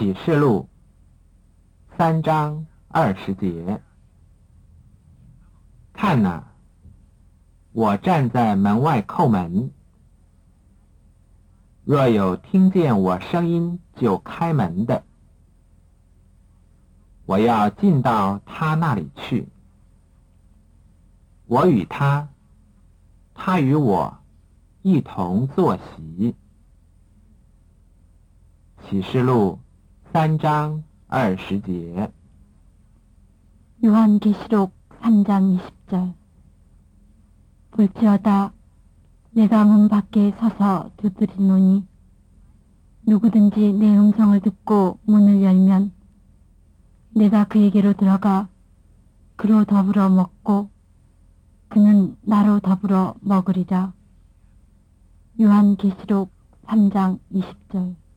启示录3章20节。看哪，我站在门外叩门，若有听见我声音就开门的，我要进到他那里去，我与他，他与我一同坐席。启示录3章20节。 요한계시록 3장 20절. 볼지어다 내가 문 밖에 서서 두드리노니 누구든지 내 음성을 듣고 문을 열면 내가 그에게로 들어가 그로 더불어 먹고 그는 나로 더불어 먹으리라. 요한계시록 3장 20절.